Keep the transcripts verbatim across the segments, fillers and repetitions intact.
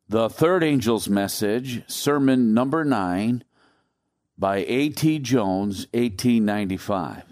The Third Angel's Message, Sermon Number nine, by A T Jones, eighteen ninety-five.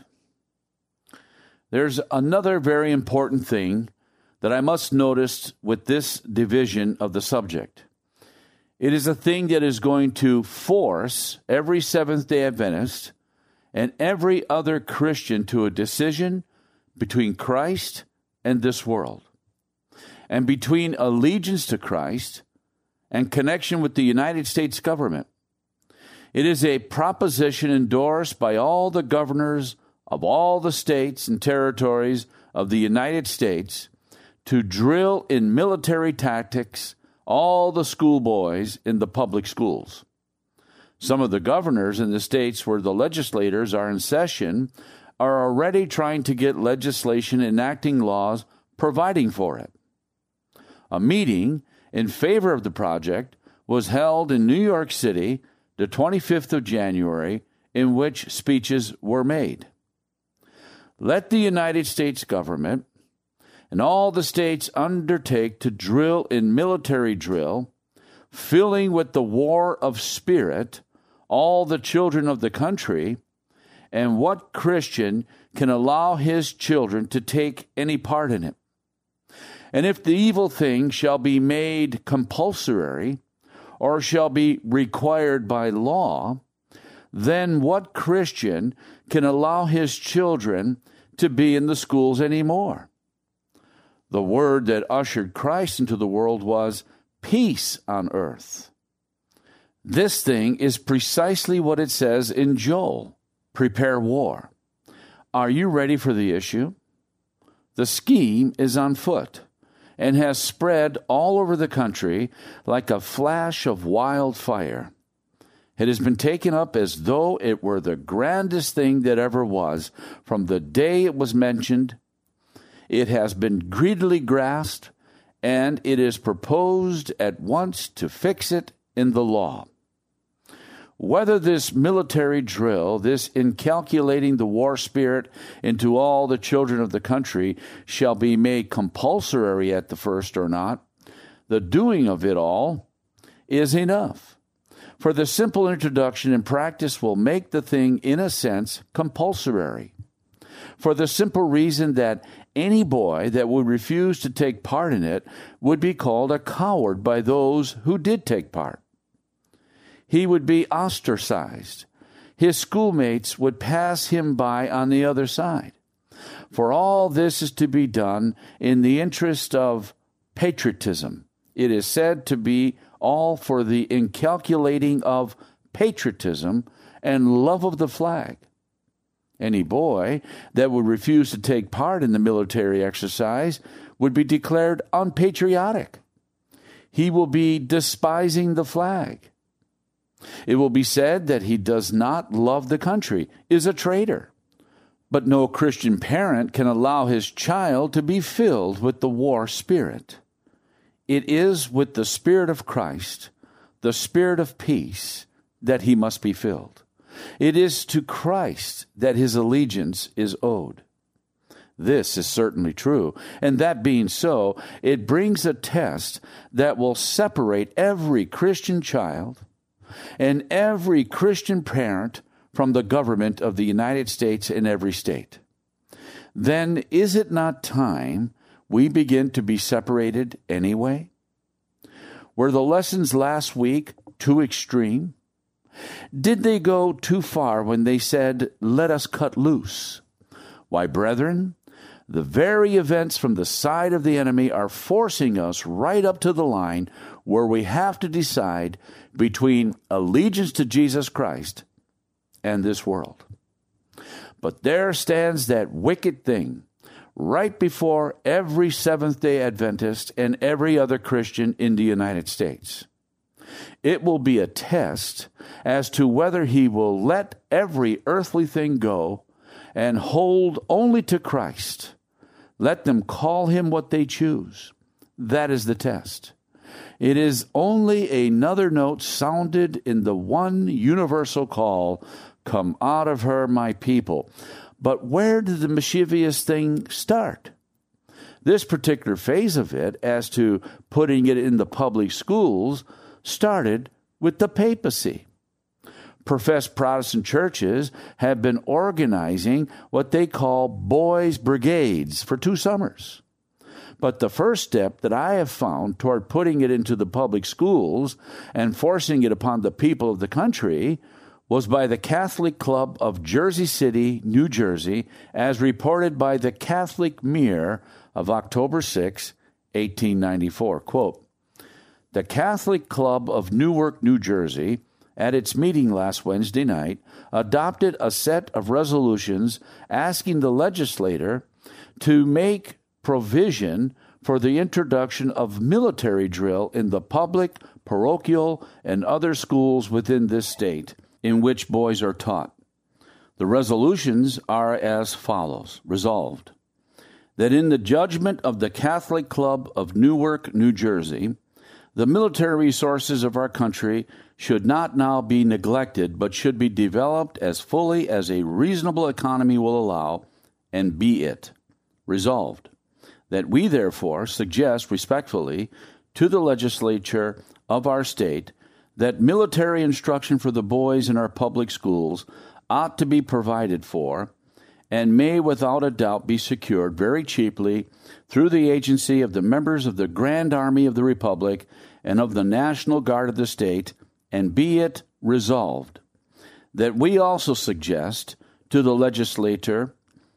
There's another very important thing that I must notice with this division of the subject. It is a thing that is going to force every Seventh-day Adventist and every other Christian to a decision between Christ and this world, and between allegiance to Christ and connection with the United States government. It is a proposition endorsed by all the governors of all the states and territories of the United States to drill in military tactics all the schoolboys in the public schools. Some of the governors in the states where the legislators are in session are already trying to get legislation enacting laws providing for it. A meeting in favor of the project was held in New York City the twenty-fifth of January, in which speeches were made. Let the United States government and all the states undertake to drill in military drill, filling with the war of spirit all the children of the country, and what Christian can allow his children to take any part in it? And if the evil thing shall be made compulsory, or shall be required by law, then what Christian can allow his children to be in the schools anymore? The word that ushered Christ into the world was peace on earth. This thing is precisely what it says in Joel, prepare war. Are you ready for the issue? The scheme is on foot and has spread all over the country like a flash of wildfire. It has been taken up as though it were the grandest thing that ever was. From the day it was mentioned, it has been greedily grasped, and it is proposed at once to fix it in the law. Whether this military drill, this inculcating the war spirit into all the children of the country, shall be made compulsory at the first or not, the doing of it all is enough. For the simple introduction and practice will make the thing, in a sense, compulsory. For the simple reason that any boy that would refuse to take part in it would be called a coward by those who did take part. He would be ostracized. His schoolmates would pass him by on the other side. For all this is to be done in the interest of patriotism. It is said to be all for the inculcating of patriotism and love of the flag. Any boy that would refuse to take part in the military exercise would be declared unpatriotic. He will be despising the flag. It will be said that he does not love the country, is a traitor. But no Christian parent can allow his child to be filled with the war spirit. It is with the Spirit of Christ, the Spirit of peace, that he must be filled. It is to Christ that his allegiance is owed. This is certainly true, and that being so, it brings a test that will separate every Christian child and every Christian parent from the government of the United States in every state. Then is it not time we begin to be separated anyway? Were the lessons last week too extreme? Did they go too far when they said, let us cut loose? Why, brethren, the very events from the side of the enemy are forcing us right up to the line where we have to decide between allegiance to Jesus Christ and this world. But there stands that wicked thing right before every Seventh-day Adventist and every other Christian in the United States. It will be a test as to whether he will let every earthly thing go and hold only to Christ. Let them call him what they choose. That is the test. It is only another note sounded in the one universal call, come out of her, my people. But where did the mischievous thing start? This particular phase of it, as to putting it in the public schools, started with the papacy. Professed Protestant churches have been organizing what they call boys' brigades for two summers. But the first step that I have found toward putting it into the public schools and forcing it upon the people of the country was by the Catholic Club of Jersey City, New Jersey, as reported by the Catholic Mirror of October sixth, eighteen ninety-four. Quote, "The Catholic Club of Newark, New Jersey, at its meeting last Wednesday night, adopted a set of resolutions asking the legislature to make provision for the introduction of military drill in the public, parochial, and other schools within this state in which boys are taught. The resolutions are as follows. Resolved, that in the judgment of the Catholic Club of Newark, New Jersey, the military resources of our country should not now be neglected, but should be developed as fully as a reasonable economy will allow, and be it resolved, that we therefore suggest respectfully to the legislature of our state that military instruction for the boys in our public schools ought to be provided for, and may without a doubt be secured very cheaply through the agency of the members of the Grand Army of the Republic and of the National Guard of the state, and be it resolved that we also suggest to the legislature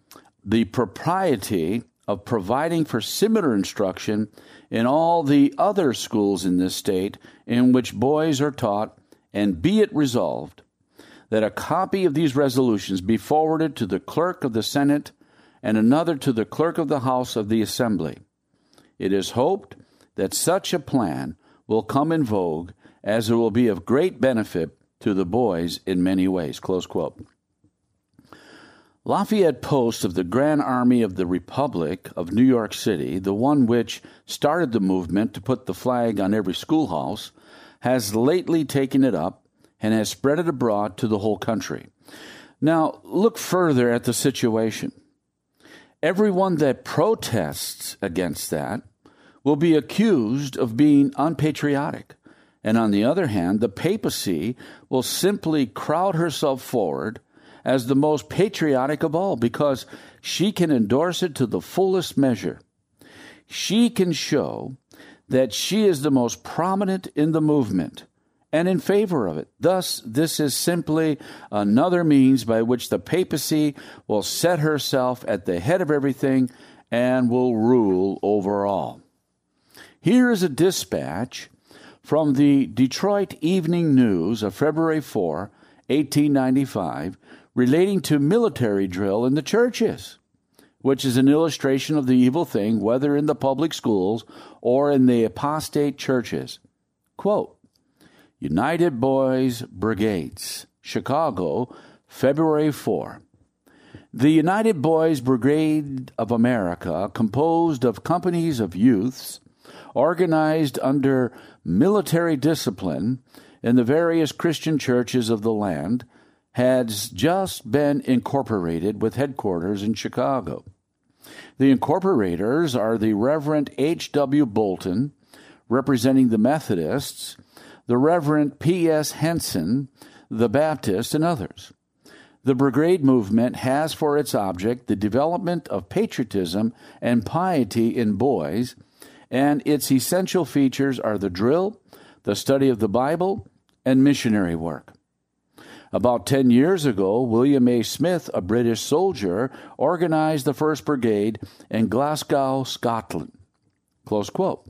the propriety of providing for similar instruction in all the other schools in this state in which boys are taught, and be it resolved that a copy of these resolutions be forwarded to the clerk of the Senate and another to the clerk of the House of the Assembly. It is hoped that such a plan will come in vogue, as it will be of great benefit to the boys in many ways." Close quote. Lafayette Post of the Grand Army of the Republic of New York City, the one which started the movement to put the flag on every schoolhouse, has lately taken it up and has spread it abroad to the whole country. Now, look further at the situation. Everyone that protests against that will be accused of being unpatriotic. And on the other hand, the papacy will simply crowd herself forward as the most patriotic of all, because she can endorse it to the fullest measure. She can show that she is the most prominent in the movement and in favor of it. Thus, this is simply another means by which the papacy will set herself at the head of everything and will rule over all. Here is a dispatch from the Detroit Evening News of February fourth, eighteen ninety-five, relating to military drill in the churches, which is an illustration of the evil thing, whether in the public schools or in the apostate churches. Quote, "United Boys Brigades, Chicago, February fourth. The United Boys Brigade of America, composed of companies of youths, organized under military discipline in the various Christian churches of the land, has just been incorporated with headquarters in Chicago. The incorporators are the Reverend H W Bolton, representing the Methodists, the Reverend P S Henson, the Baptists, and others. The brigade movement has for its object the development of patriotism and piety in boys, and its essential features are the drill, the study of the Bible, and missionary work. About ten years ago, William A. Smith, a British soldier, organized the first brigade in Glasgow, Scotland." Close quote.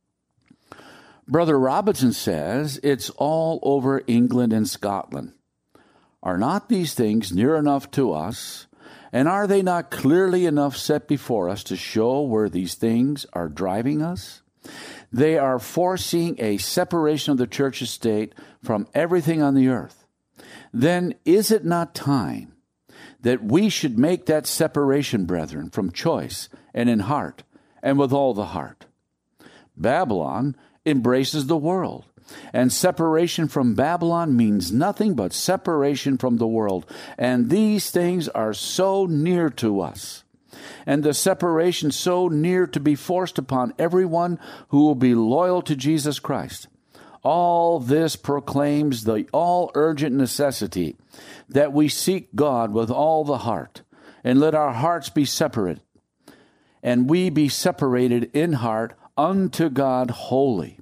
Brother Robinson says it's all over England and Scotland. Are not these things near enough to us, and are they not clearly enough set before us to show where these things are driving us? They are forcing a separation of the church and state from everything on the earth. Then is it not time that we should make that separation, brethren, from choice and in heart and with all the heart? Babylon embraces the world, and separation from Babylon means nothing but separation from the world. And these things are so near to us and the separation so near to be forced upon everyone who will be loyal to Jesus Christ. All this proclaims the all-urgent necessity that we seek God with all the heart, and let our hearts be separate, and we be separated in heart unto God wholly.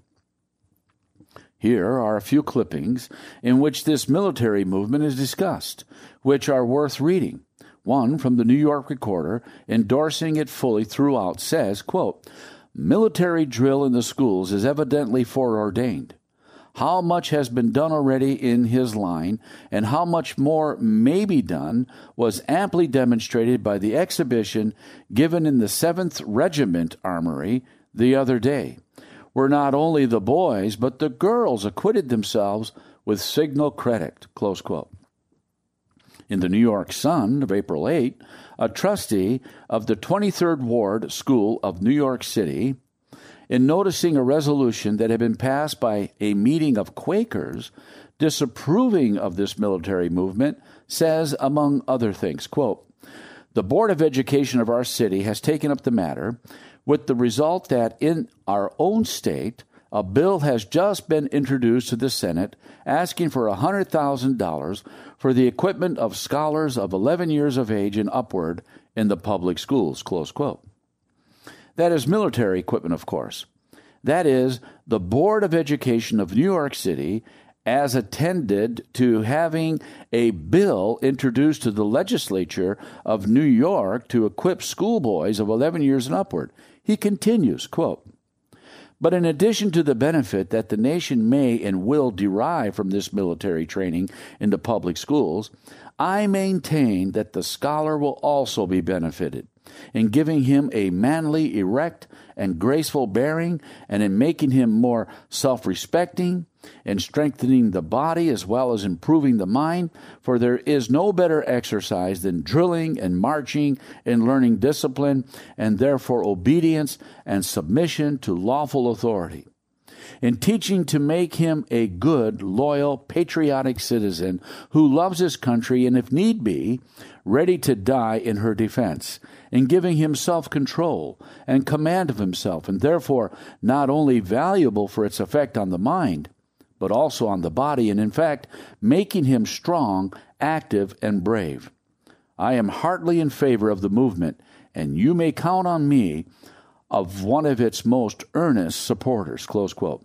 Here are a few clippings in which this military movement is discussed, which are worth reading. One from the New York Recorder, endorsing it fully throughout, says, quote, "Military drill in the schools is evidently foreordained. How much has been done already in his line, and how much more may be done, was amply demonstrated by the exhibition given in the seventh Regiment Armory the other day, where not only the boys but the girls acquitted themselves with signal credit," close quote. In the New York Sun of April eighth, a trustee of the twenty-third Ward School of New York City, in noticing a resolution that had been passed by a meeting of Quakers disapproving of this military movement, says, among other things, quote, "The Board of Education of our city has taken up the matter, with the result that in our own state, a bill has just been introduced to the Senate asking for one hundred thousand dollars for the equipment of scholars of eleven years of age and upward in the public schools," close quote. That is military equipment, of course. That is, the Board of Education of New York City, as attended to having a bill introduced to the legislature of New York to equip schoolboys of eleven years and upward. He continues, quote, "But in addition to the benefit that the nation may and will derive from this military training in the public schools, I maintain that the scholar will also be benefited in giving him a manly, erect, and graceful bearing, and in making him more self-respecting, and strengthening the body as well as improving the mind, for there is no better exercise than drilling and marching and learning discipline, and therefore obedience and submission to lawful authority. In teaching to make him a good, loyal, patriotic citizen who loves his country and, if need be, ready to die in her defense, in giving him self-control and command of himself, and therefore not only valuable for its effect on the mind, but also on the body, and in fact, making him strong, active, and brave. I am heartily in favor of the movement, and you may count on me of one of its most earnest supporters," close quote.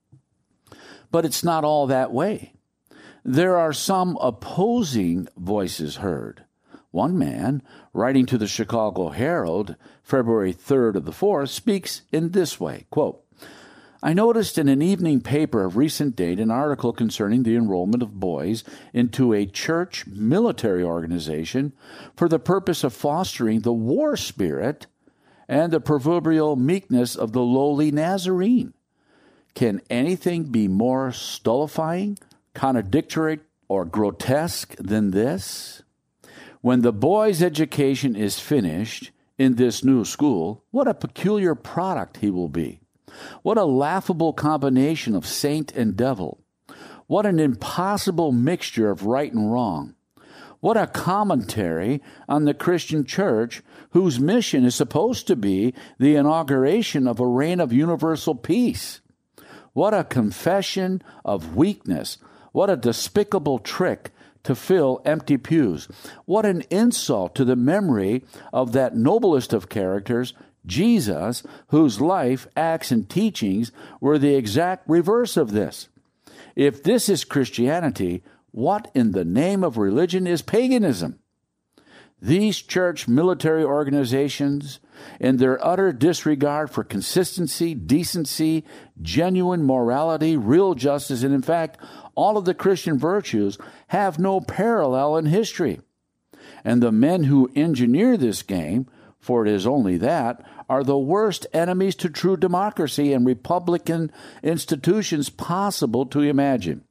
But it's not all that way. There are some opposing voices heard. One man, writing to the Chicago Herald, February third of the fourth, speaks in this way, quote, "I noticed in an evening paper of recent date an article concerning the enrollment of boys into a church military organization for the purpose of fostering the war spirit and the proverbial meekness of the lowly Nazarene. Can anything be more stultifying, contradictory, or grotesque than this? When the boy's education is finished in this new school, what a peculiar product he will be. What a laughable combination of saint and devil. What an impossible mixture of right and wrong. What a commentary on the Christian church, whose mission is supposed to be the inauguration of a reign of universal peace. What a confession of weakness. What a despicable trick to fill empty pews. What an insult to the memory of that noblest of characters, Jesus, whose life, acts, and teachings were the exact reverse of this. If this is Christianity, what in the name of religion is paganism? These church military organizations, in their utter disregard for consistency, decency, genuine morality, real justice, and in fact, all of the Christian virtues, have no parallel in history. And the men who engineer this game, for it is only that, are the worst enemies to true democracy and republican institutions possible to imagine.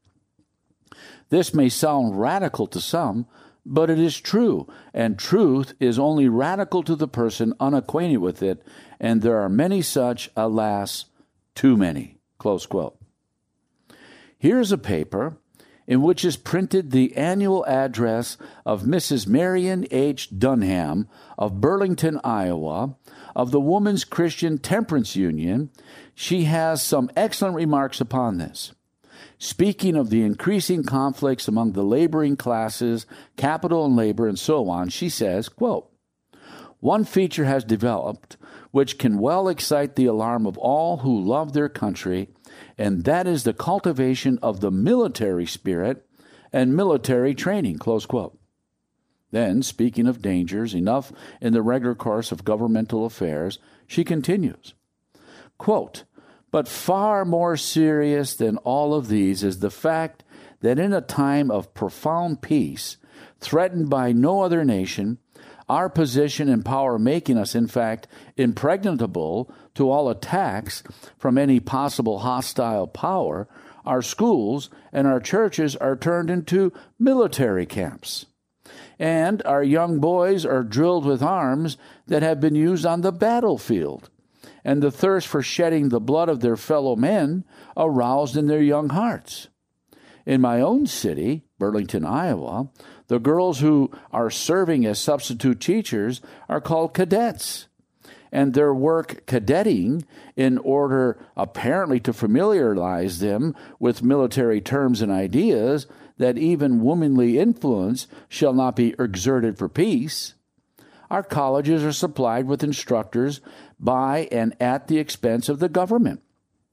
This may sound radical to some, but it is true, and truth is only radical to the person unacquainted with it, and there are many such, alas, too many. Close quote. Here's a paper in which is printed the annual address of Missus Marion H. Dunham of Burlington, Iowa, of the Woman's Christian Temperance Union, she has some excellent remarks upon this. Speaking of the increasing conflicts among the laboring classes, capital and labor, and so on, she says, quote, "One feature has developed which can well excite the alarm of all who love their country, and that is the cultivation of the military spirit and military training," close quote. Then, speaking of dangers enough in the regular course of governmental affairs, she continues, quote, "But far more serious than all of these is the fact that in a time of profound peace, threatened by no other nation, our position and power making us, in fact, impregnable to all attacks from any possible hostile power, our schools and our churches are turned into military camps. And our young boys are drilled with arms that have been used on the battlefield, and the thirst for shedding the blood of their fellow men aroused in their young hearts. In my own city, Burlington, Iowa, the girls who are serving as substitute teachers are called cadets, and their work cadetting in order apparently to familiarize them with military terms and ideas that even womanly influence shall not be exerted for peace. Our colleges are supplied with instructors by and at the expense of the government.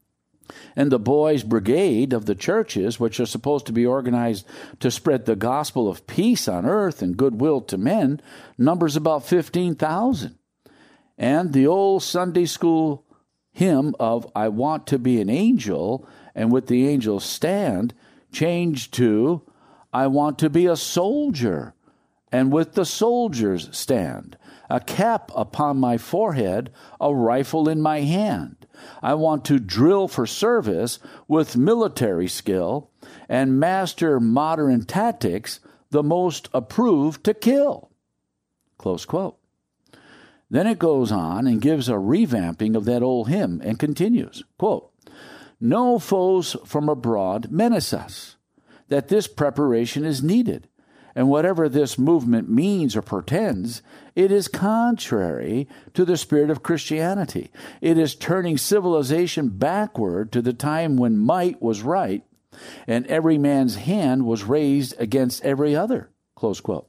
And the boys' brigade of the churches, which are supposed to be organized to spread the gospel of peace on earth and goodwill to men, numbers about fifteen thousand. And the old Sunday school hymn of "I want to be an angel," and with the angels stand, changed to "I want to be a soldier," and with the soldiers stand, a cap upon my forehead, a rifle in my hand. I want to drill for service with military skill and master modern tactics, the most approved to kill. Close quote. Then it goes on and gives a revamping of that old hymn and continues, quote, "No foes from abroad menace us, that this preparation is needed. And whatever this movement means or portends, it is contrary to the spirit of Christianity. It is turning civilization backward to the time when might was right and every man's hand was raised against every other." Close quote.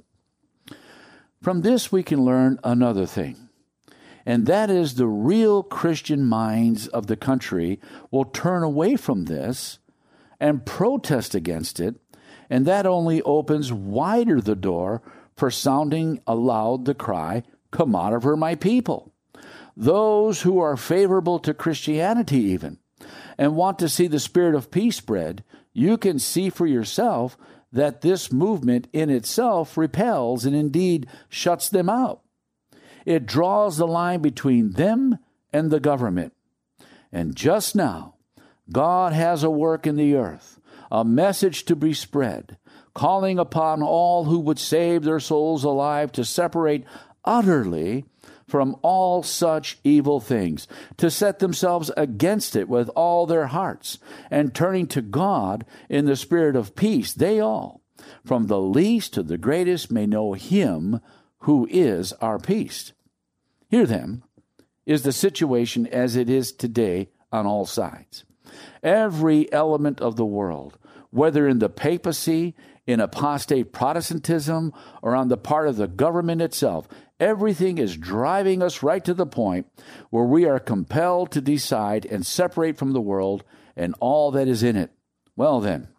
From this we can learn another thing, and that is the real Christian minds of the country will turn away from this and protest against it, and that only opens wider the door for sounding aloud the cry, "Come out of her, my people." Those who are favorable to Christianity even, and want to see the spirit of peace spread, you can see for yourself that this movement in itself repels and indeed shuts them out. It draws the line between them and the government. And just now, God has a work in the earth, a message to be spread, calling upon all who would save their souls alive to separate utterly from all such evil things, to set themselves against it with all their hearts, and turning to God in the spirit of peace, they all, from the least to the greatest, may know Him who is our peace. Here, then, is the situation as it is today on all sides. Every element of the world, whether in the papacy, in apostate Protestantism, or on the part of the government itself, everything is driving us right to the point where we are compelled to decide and separate from the world and all that is in it. Well then,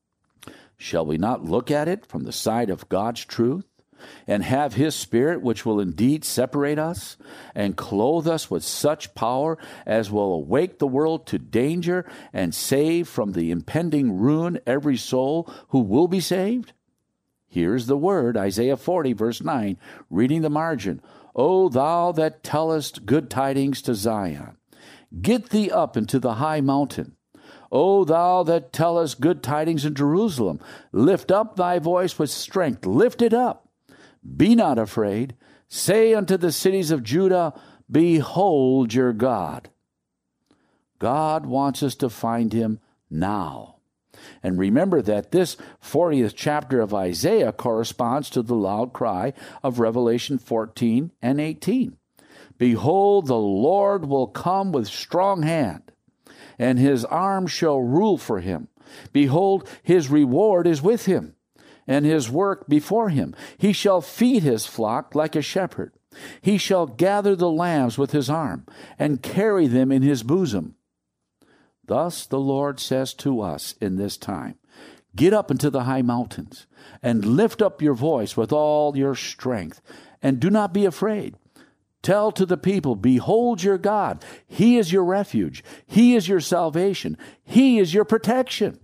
shall we not look at it from the side of God's truth, and have His Spirit, which will indeed separate us and clothe us with such power as will awake the world to danger and save from the impending ruin every soul who will be saved? Here's the word, Isaiah forty, verse nine, reading the margin. "O thou that tellest good tidings to Zion, get thee up into the high mountain. O thou that tellest good tidings in Jerusalem, lift up thy voice with strength, lift it up. Be not afraid. Say unto the cities of Judah, Behold your God." God wants us to find Him now. And remember that this fortieth chapter of Isaiah corresponds to the loud cry of Revelation fourteen and eighteen. Behold, the Lord will come with strong hand, and his arm shall rule for him. Behold, his reward is with him, and his work before him. He shall feed his flock like a shepherd. He shall gather the lambs with his arm, and carry them in his bosom. Thus the Lord says to us in this time, get up into the high mountains, and lift up your voice with all your strength, and do not be afraid. Tell to the people, behold your God. He is your refuge. He is your salvation. He is your protection.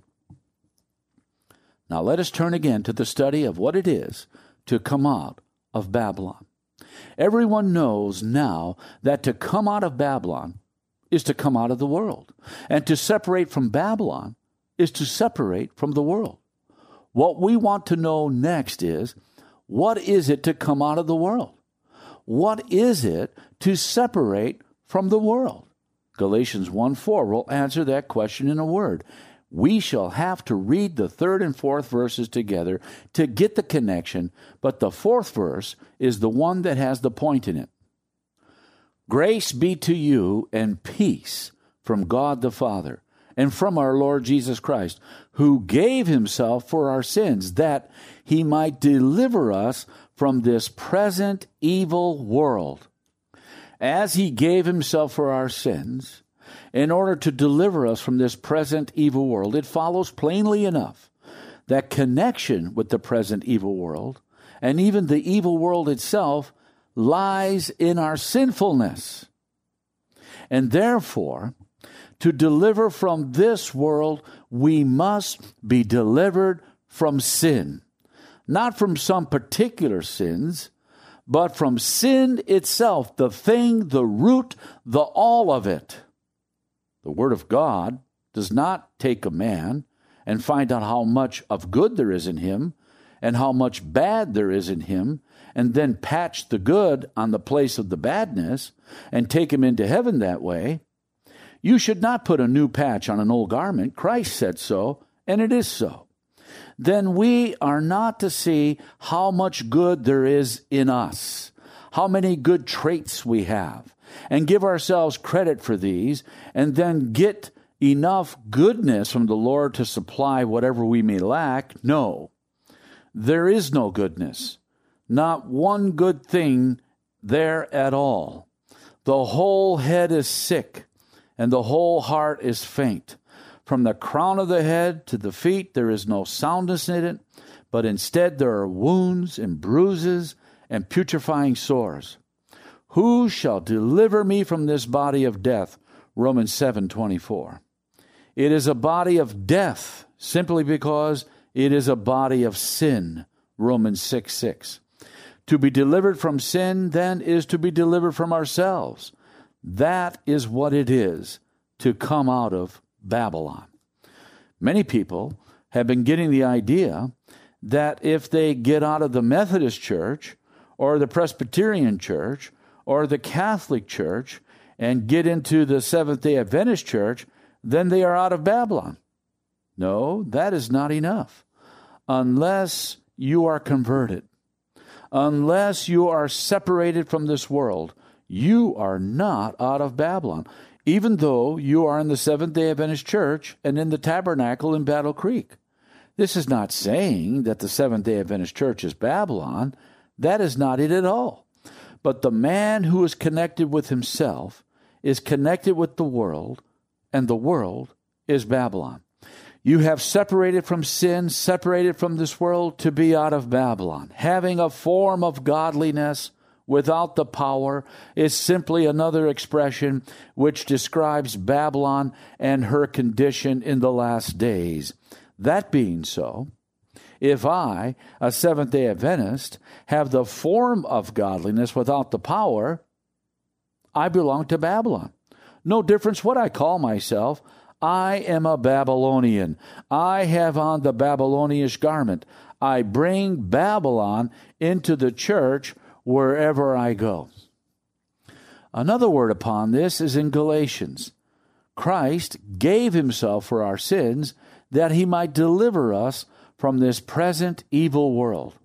Now let us turn again to the study of what it is to come out of Babylon. Everyone knows now that to come out of Babylon is to come out of the world. And to separate from Babylon is to separate from the world. What we want to know next is, what is it to come out of the world? What is it to separate from the world? Galatians one four will answer that question in a word. We shall have to read the third and fourth verses together to get the connection, but the fourth verse is the one that has the point in it. Grace be to you and peace from God the Father and from our Lord Jesus Christ, who gave himself for our sins, that he might deliver us from this present evil world. As he gave himself for our sins, in order to deliver us from this present evil world, it follows plainly enough that connection with the present evil world, and even the evil world itself, lies in our sinfulness. And therefore, to deliver from this world, we must be delivered from sin. Not from some particular sins, but from sin itself, the thing, the root, the all of it. The Word of God does not take a man and find out how much of good there is in him and how much bad there is in him, and then patch the good on the place of the badness and take him into heaven that way. You should not put a new patch on an old garment. Christ said so, and it is so. Then we are not to see how much good there is in us, how many good traits we have, and give ourselves credit for these, and then get enough goodness from the Lord to supply whatever we may lack. No, there is no goodness. Not one good thing there at all. The whole head is sick, and the whole heart is faint. From the crown of the head to the feet there is no soundness in it, but instead there are wounds and bruises and putrefying sores. Who shall deliver me from this body of death? Romans seven twenty-four. It is a body of death simply because it is a body of sin. Romans six six. To be delivered from sin, then, is to be delivered from ourselves. That is what it is to come out of Babylon. Many people have been getting the idea that if they get out of the Methodist Church or the Presbyterian Church or the Catholic Church and get into the Seventh-day Adventist Church, then they are out of Babylon. No, that is not enough. Unless you are converted, unless you are separated from this world, you are not out of Babylon, even though you are in the Seventh-day Adventist Church and in the Tabernacle in Battle Creek. This is not saying that the Seventh-day Adventist Church is Babylon. That is not it at all. But the man who is connected with himself is connected with the world, and the world is Babylon. You have separated from sin, separated from this world to be out of Babylon. Having a form of godliness without the power is simply another expression which describes Babylon and her condition in the last days. That being so, if I, a Seventh-day Adventist, have the form of godliness without the power, I belong to Babylon. No difference what I call myself. I am a Babylonian. I have on the Babylonish garment. I bring Babylon into the church wherever I go. Another word upon this is in Galatians. Christ gave himself for our sins that he might deliver us from this present evil world.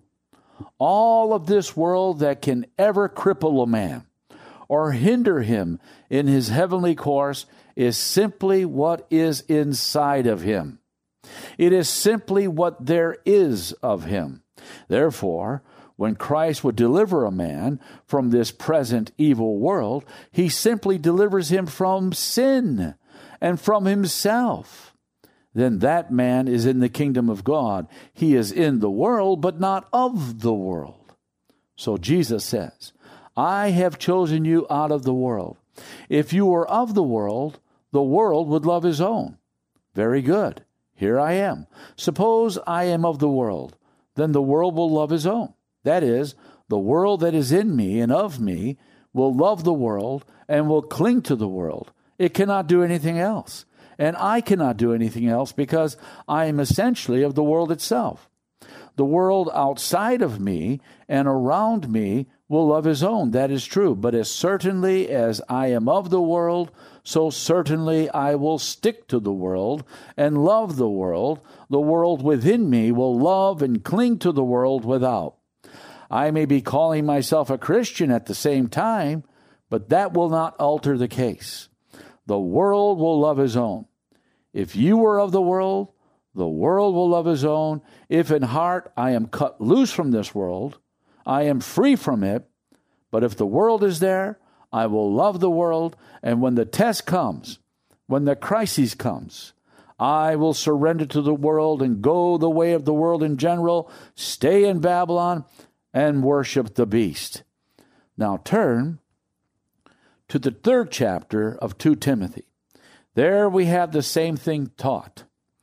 All of this world that can ever cripple a man or hinder him in his heavenly course is simply what is inside of him. It is simply what there is of him. Therefore, when Christ would deliver a man from this present evil world, he simply delivers him from sin and from himself. Then that man is in the kingdom of God. He is in the world, but not of the world. So Jesus says, I have chosen you out of the world. If you were of the world, the world would love his own. Very good. Here I am. Suppose I am of the world, then the world will love his own. That is, the world that is in me and of me will love the world and will cling to the world. It cannot do anything else. And I cannot do anything else because I am essentially of the world itself. The world outside of me and around me will love his own. That is true. But as certainly as I am of the world, so certainly I will stick to the world and love the world. The world within me will love and cling to the world without. I may be calling myself a Christian at the same time, but that will not alter the case. The world will love his own. If you were of the world, the world will love his own. If in heart I am cut loose from this world, I am free from it. But if the world is there, I will love the world. And when the test comes, when the crisis comes, I will surrender to the world and go the way of the world in general, stay in Babylon, and worship the beast. Now turn to the third chapter of Second Timothy. There we have the same thing taught.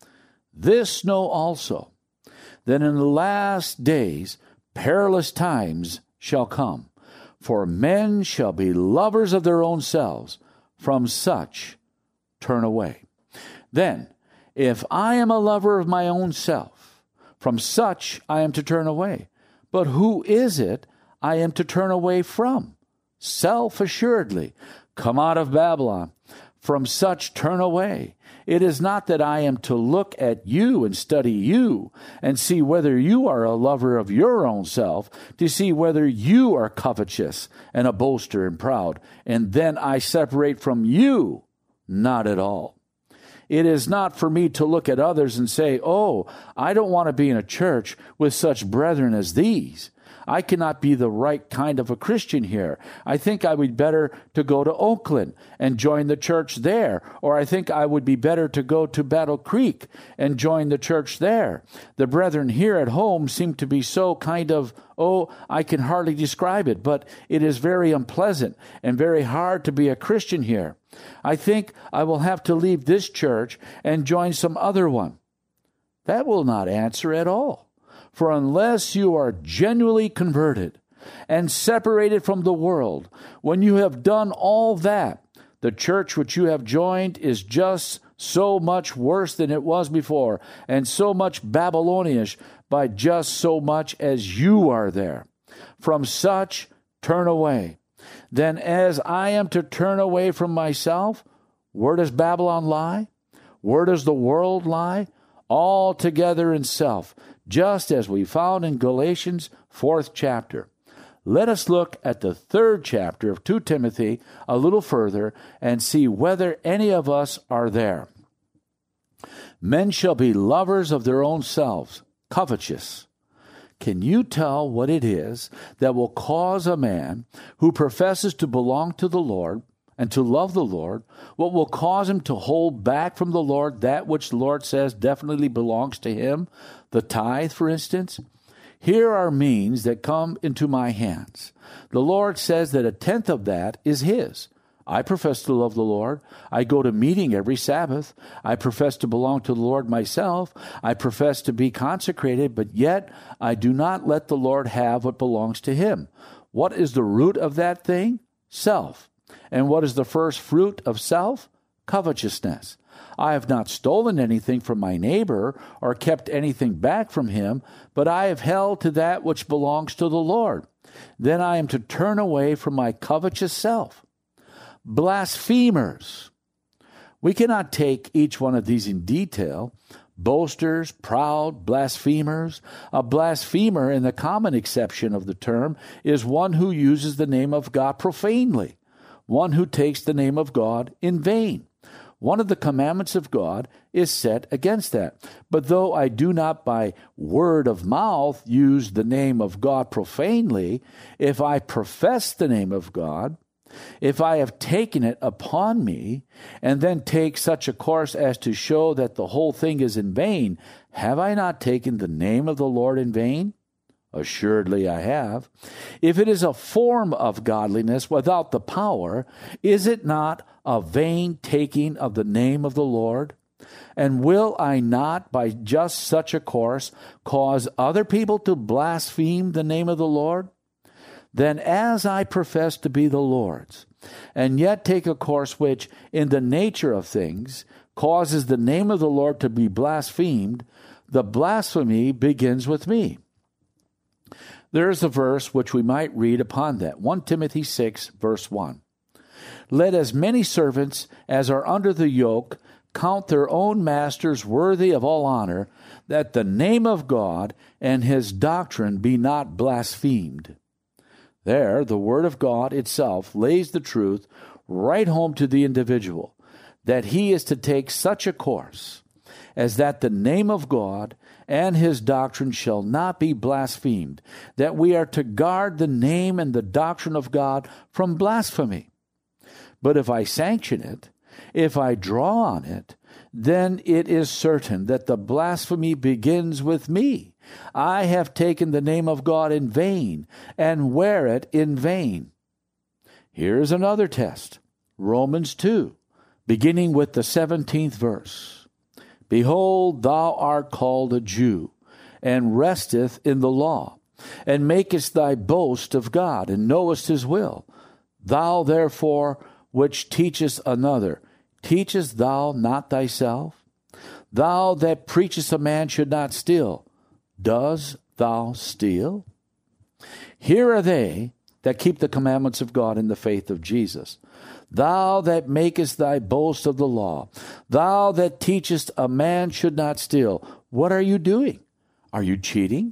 This know also, that in the last days perilous times shall come, for men shall be lovers of their own selves. From such turn away. Then, if I am a lover of my own self, from such I am to turn away. But who is it I am to turn away from? Self-assuredly, come out of Babylon. From such turn away. It is not that I am to look at you and study you and see whether you are a lover of your own self, to see whether you are covetous and a boaster and proud, and then I separate from you. Not at all. It is not for me to look at others and say, oh, I don't want to be in a church with such brethren as these. I cannot be the right kind of a Christian here. I think I would be better to go to Oakland and join the church there. Or I think I would be better to go to Battle Creek and join the church there. The brethren here at home seem to be so kind of, oh, I can hardly describe it, but it is very unpleasant and very hard to be a Christian here. I think I will have to leave this church and join some other one. That will not answer at all. For unless you are genuinely converted and separated from the world, when you have done all that, the church which you have joined is just so much worse than it was before, and so much Babylonish by just so much as you are there. From such turn away. Then as I am to turn away from myself, where does Babylon lie? Where does the world lie? All together in self, just as we found in Galatians fourth chapter. Let us look at the third chapter of Second Timothy a little further and see whether any of us are there. Men shall be lovers of their own selves, covetous. Can you tell what it is that will cause a man who professes to belong to the Lord and to love the Lord, what will cause him to hold back from the Lord that which the Lord says definitely belongs to him? The tithe, for instance. Here are means that come into my hands. The Lord says that a tenth of that is his. I profess to love the Lord. I go to meeting every Sabbath. I profess to belong to the Lord myself. I profess to be consecrated, but yet I do not let the Lord have what belongs to him. What is the root of that thing? Self. And what is the first fruit of self? Covetousness. I have not stolen anything from my neighbor or kept anything back from him, but I have held to that which belongs to the Lord. Then I am to turn away from my covetous self. Blasphemers. We cannot take each one of these in detail. Boasters, proud, blasphemers. A blasphemer, in the common acception of the term, is one who uses the name of God profanely, one who takes the name of God in vain. One of the commandments of God is set against that. But though I do not by word of mouth use the name of God profanely, if I profess the name of God, if I have taken it upon me, and then take such a course as to show that the whole thing is in vain, have I not taken the name of the Lord in vain? Assuredly I have. If it is a form of godliness without the power, is it not a vain taking of the name of the Lord? And will I not, by just such a course, cause other people to blaspheme the name of the Lord? Then as I profess to be the Lord's, and yet take a course which, in the nature of things, causes the name of the Lord to be blasphemed, the blasphemy begins with me. There is a verse which we might read upon that. First Timothy six, verse one. Let as many servants as are under the yoke count their own masters worthy of all honor, that the name of God and his doctrine be not blasphemed. There, the Word of God itself lays the truth right home to the individual, that he is to take such a course as that the name of God and his doctrine shall not be blasphemed, that we are to guard the name and the doctrine of God from blasphemy. But if I sanction it, if I draw on it, then it is certain that the blasphemy begins with me. I have taken the name of God in vain, and wear it in vain. Here's another test. Romans two, beginning with the seventeenth verse. Behold, thou art called a Jew, and resteth in the law, and makest thy boast of God, and knowest his will. Thou therefore, which teachest another, teachest thou not thyself? Thou that preachest a man should not steal, does thou steal? Here are they that keep the commandments of God in the faith of Jesus. Thou that makest thy boast of the law, thou that teachest a man should not steal, what are you doing? Are you cheating?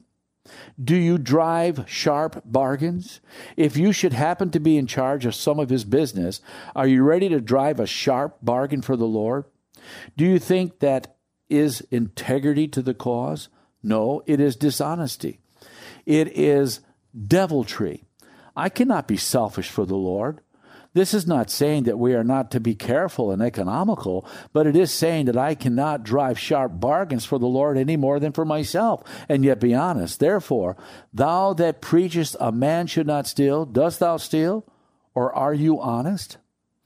Do you drive sharp bargains? If you should happen to be in charge of some of his business, are you ready to drive a sharp bargain for the Lord? Do you think that is integrity to the cause? No, it is dishonesty. It is deviltry. I cannot be selfish for the Lord. This is not saying that we are not to be careful and economical, but it is saying that I cannot drive sharp bargains for the Lord any more than for myself, and yet be honest. Therefore, thou that preachest a man should not steal, dost thou steal, or are you honest?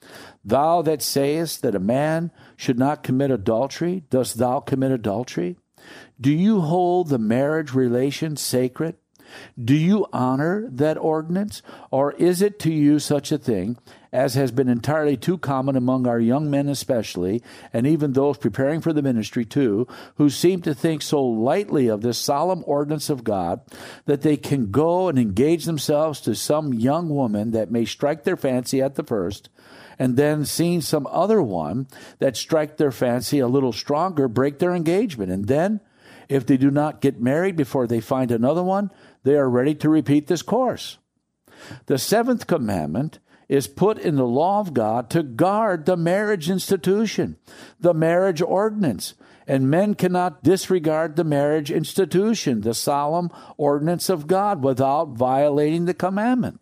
Thou that sayest that a man should not commit adultery, dost thou commit adultery? Do you hold the marriage relation sacred? Do you honor that ordinance? Or is it to you such a thing as has been entirely too common among our young men especially, and even those preparing for the ministry too, who seem to think so lightly of this solemn ordinance of God that they can go and engage themselves to some young woman that may strike their fancy at the first, and then seeing some other one that strike their fancy a little stronger, break their engagement, and then if they do not get married before they find another one, they are ready to repeat this course. The seventh commandment is put in the law of God to guard the marriage institution, the marriage ordinance, and men cannot disregard the marriage institution, the solemn ordinance of God, without violating the commandment.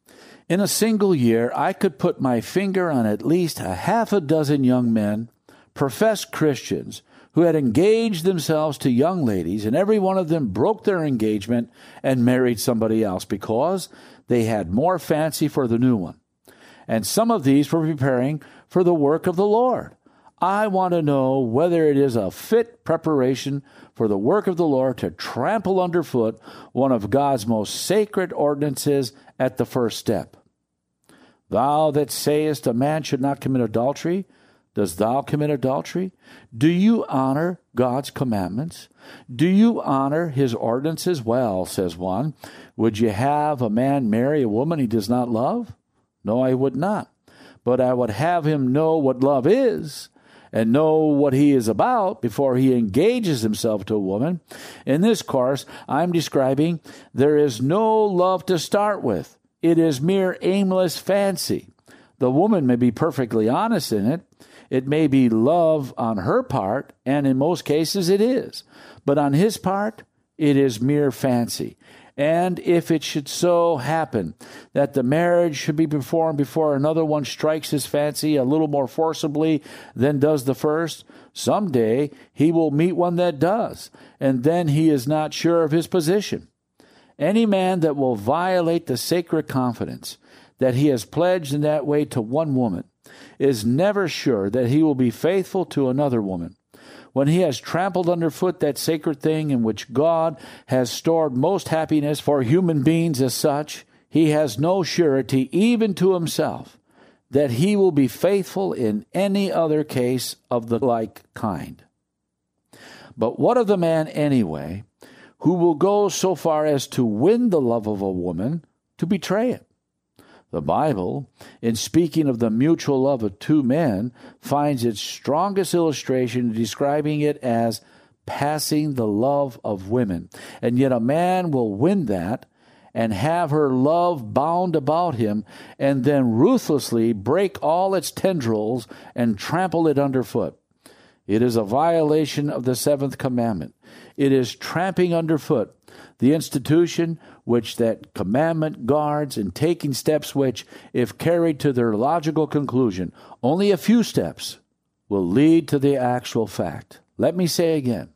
In a single year, I could put my finger on at least a half a dozen young men, professed Christians, who had engaged themselves to young ladies, and every one of them broke their engagement and married somebody else because they had more fancy for the new one. And some of these were preparing for the work of the Lord. I want to know whether it is a fit preparation for the work of the Lord to trample underfoot one of God's most sacred ordinances at the first step. Thou that sayest a man should not commit adultery, dost thou commit adultery? Do you honor God's commandments? Do you honor his ordinances? Well, says one, would you have a man marry a woman he does not love? No, I would not. But I would have him know what love is, and know what he is about before he engages himself to a woman. In this course, I'm describing there is no love to start with. It is mere aimless fancy. The woman may be perfectly honest in it. It may be love on her part, and in most cases it is. But on his part, it is mere fancy. And if it should so happen that the marriage should be performed before another one strikes his fancy a little more forcibly than does the first, someday he will meet one that does, and then he is not sure of his position. Any man that will violate the sacred confidence that he has pledged in that way to one woman is never sure that he will be faithful to another woman. When he has trampled underfoot that sacred thing in which God has stored most happiness for human beings as such, he has no surety, even to himself, that he will be faithful in any other case of the like kind. But what of the man, anyway, who will go so far as to win the love of a woman to betray it? The Bible, in speaking of the mutual love of two men, finds its strongest illustration describing it as passing the love of women. And yet a man will win that and have her love bound about him and then ruthlessly break all its tendrils and trample it underfoot. It is a violation of the seventh commandment. It is tramping underfoot the institution which that commandment guards, and taking steps which, if carried to their logical conclusion, only a few steps, will lead to the actual fact. Let me say again,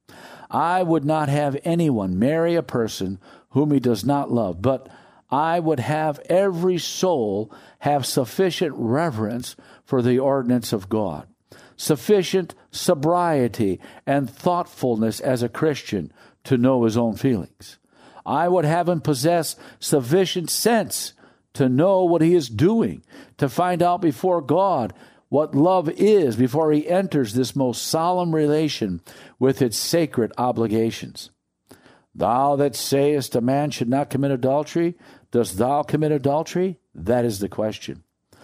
I would not have anyone marry a person whom he does not love, but I would have every soul have sufficient reverence for the ordinance of God, sufficient sobriety and thoughtfulness as a Christian to know his own feelings. I would have him possess sufficient sense to know what he is doing, to find out before God what love is before he enters this most solemn relation with its sacred obligations. Thou that sayest a man should not commit adultery, dost thou commit adultery? That is the question.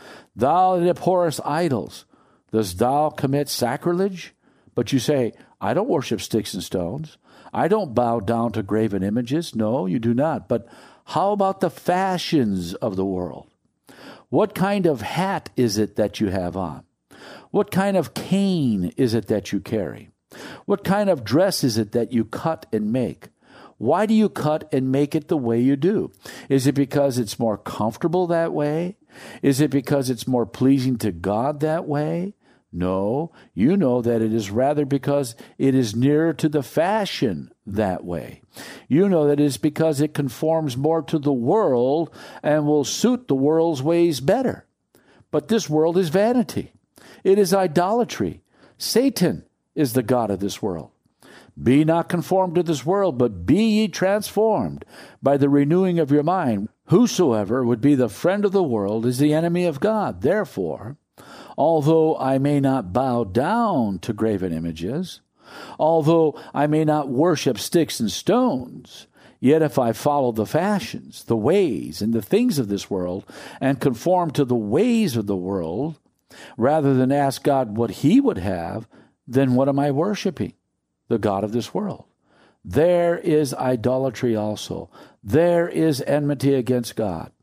Thou that abhorrest idols, dost thou commit sacrilege? But you say, I don't worship sticks and stones. I don't bow down to graven images. No, you do not. But how about the fashions of the world? What kind of hat is it that you have on? What kind of cane is it that you carry? What kind of dress is it that you cut and make? Why do you cut and make it the way you do? Is it because it's more comfortable that way? Is it because it's more pleasing to God that way? No, you know that it is rather because it is nearer to the fashion that way. You know that it is because it conforms more to the world and will suit the world's ways better. But this world is vanity. It is idolatry. Satan is the god of this world. Be not conformed to this world, but be ye transformed by the renewing of your mind. Whosoever would be the friend of the world is the enemy of God. Therefore, although I may not bow down to graven images, although I may not worship sticks and stones, yet if I follow the fashions, the ways, and the things of this world, and conform to the ways of the world, rather than ask God what he would have, then what am I worshiping? The God of this world. There is idolatry also. There is enmity against God.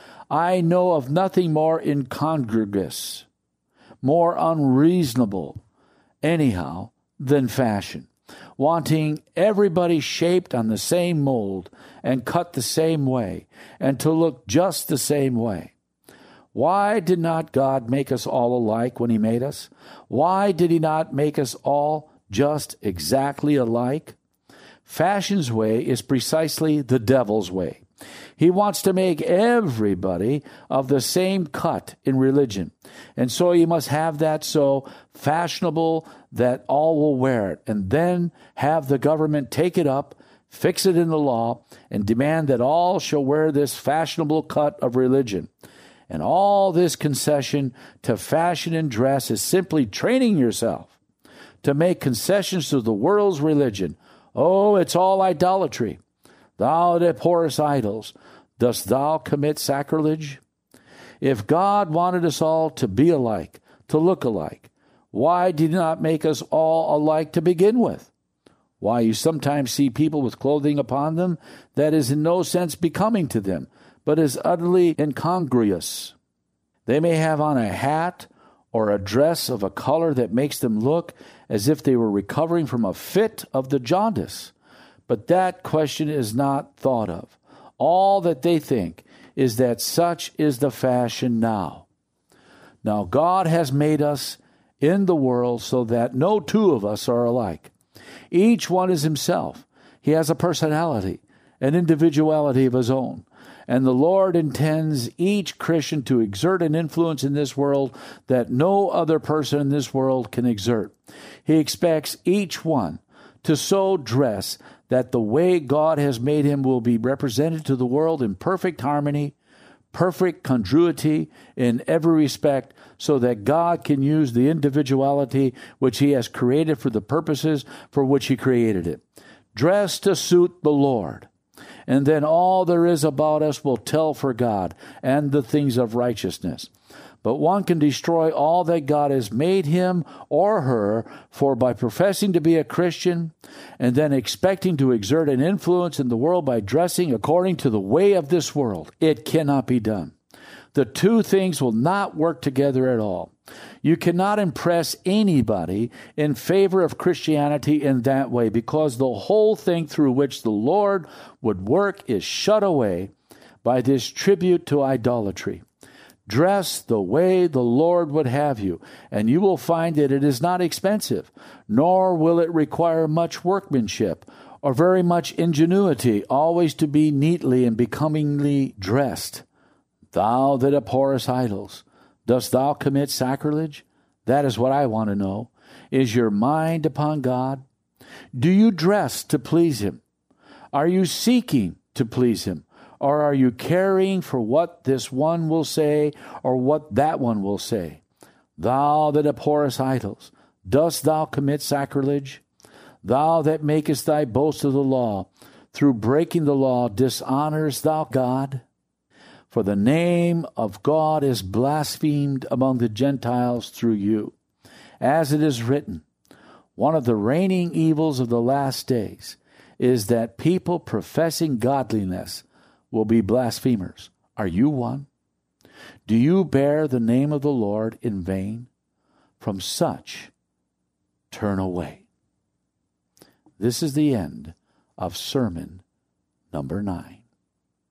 I know of nothing more incongruous, more unreasonable, anyhow, than fashion, wanting everybody shaped on the same mold and cut the same way and to look just the same way. Why did not God make us all alike when he made us? Why did he not make us all just exactly alike? Fashion's way is precisely the devil's way. He wants to make everybody of the same cut in religion. And so you must have that so fashionable that all will wear it, and then have the government take it up, fix it in the law, and demand that all shall wear this fashionable cut of religion. And all this concession to fashion and dress is simply training yourself to make concessions to the world's religion. Oh, it's all idolatry. Thou that abhorrest idols, dost thou commit sacrilege? If God wanted us all to be alike, to look alike, Why did he not make us all alike to begin with? Why you sometimes see people with clothing upon them that is in no sense becoming to them, but is utterly incongruous. They may have on a hat or a dress of a color that makes them look as if they were recovering from a fit of the jaundice. But that question is not thought of. All that they think is that such is the fashion now. Now God has made us in the world so that no two of us are alike. Each one is himself. He has a personality, an individuality of his own. And the Lord intends each Christian to exert an influence in this world that no other person in this world can exert. He expects each one to so dress that the way God has made him will be represented to the world in perfect harmony, perfect congruity in every respect, so that God can use the individuality which he has created for the purposes for which he created it. Dress to suit the Lord, and then all there is about us will tell for God and the things of righteousness. But one can destroy all that God has made him or her for by professing to be a Christian and then expecting to exert an influence in the world by dressing according to the way of this world. It cannot be done. The two things will not work together at all. You cannot impress anybody in favor of Christianity in that way, because the whole thing through which the Lord would work is shut away by this tribute to idolatry. Dress the way the Lord would have you, and you will find that it is not expensive, nor will it require much workmanship or very much ingenuity, always to be neatly and becomingly dressed. Thou that abhorrest idols, dost thou commit sacrilege? That is what I want to know. Is your mind upon God? Do you dress to please him? Are you seeking to please him? Or are you caring for what this one will say or what that one will say? Thou that abhorrest idols, dost thou commit sacrilege? Thou that makest thy boast of the law, through breaking the law, dishonorest thou God? For the name of God is blasphemed among the Gentiles through you. As it is written, one of the reigning evils of the last days is that people professing godliness will be blasphemers. Are you one? Do you bear the name of the Lord in vain? From such, turn away. This is the end of sermon number nine.